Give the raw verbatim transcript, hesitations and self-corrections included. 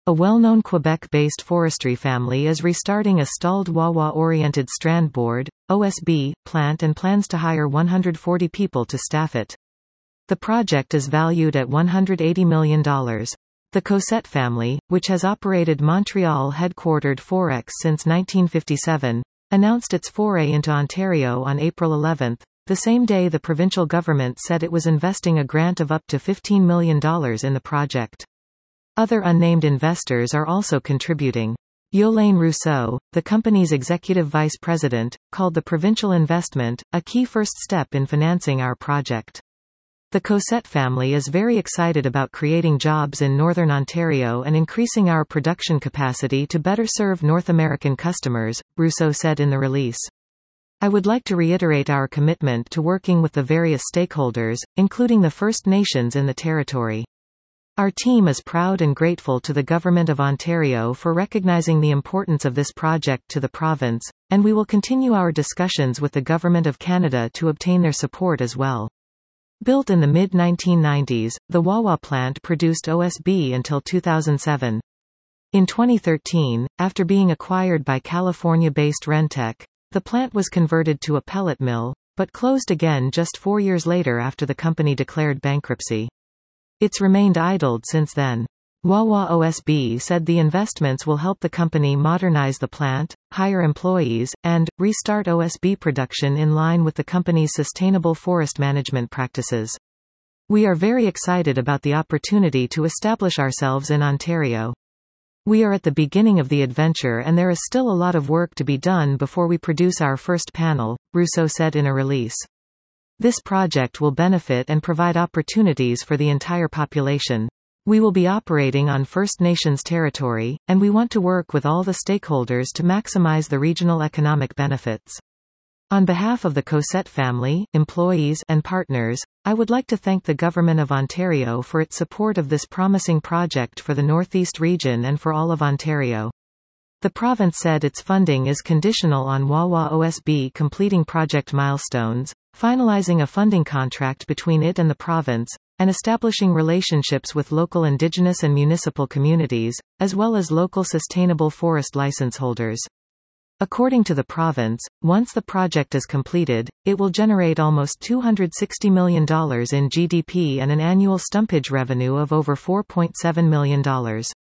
A well-known Quebec-based forestry family is restarting a stalled Wawa-oriented strand board, O S B, plant and plans to hire one hundred forty people to staff it. The project is valued at one hundred eighty million dollars. The Cossette family, which has operated Montreal-headquartered Forex since nineteen fifty-seven, announced its foray into Ontario on April eleventh, the same day the provincial government said it was investing a grant of up to fifteen million dollars in the project. Other unnamed investors are also contributing. Yolaine Rousseau, the company's executive vice president, called the provincial investment a key first step in financing our project. The Cossette family is very excited about creating jobs in Northern Ontario and increasing our production capacity to better serve North American customers, Rousseau said in the release. I would like to reiterate our commitment to working with the various stakeholders, including the First Nations in the territory. Our team is proud and grateful to the Government of Ontario for recognizing the importance of this project to the province, and we will continue our discussions with the Government of Canada to obtain their support as well. Built in the mid nineteen nineties, the Wawa plant produced O S B until two thousand seven. In twenty thirteen, after being acquired by California-based Rentec, the plant was converted to a pellet mill, but closed again just four years later after the company declared bankruptcy. It's remained idled since then. Wawa O S B said the investments will help the company modernize the plant, hire employees, and restart O S B production in line with the company's sustainable forest management practices. We are very excited about the opportunity to establish ourselves in Ontario. We are at the beginning of the adventure and there is still a lot of work to be done before we produce our first panel, Rousseau said in a release. This project will benefit and provide opportunities for the entire population. We will be operating on First Nations territory, and we want to work with all the stakeholders to maximize the regional economic benefits. On behalf of the Cossette family, employees, and partners, I would like to thank the Government of Ontario for its support of this promising project for the Northeast region and for all of Ontario. The province said its funding is conditional on Wawa O S B completing project milestones, finalizing a funding contract between it and the province, and establishing relationships with local Indigenous and municipal communities, as well as local sustainable forest license holders. According to the province, once the project is completed, it will generate almost two hundred sixty million dollars in G D P and an annual stumpage revenue of over four point seven million dollars.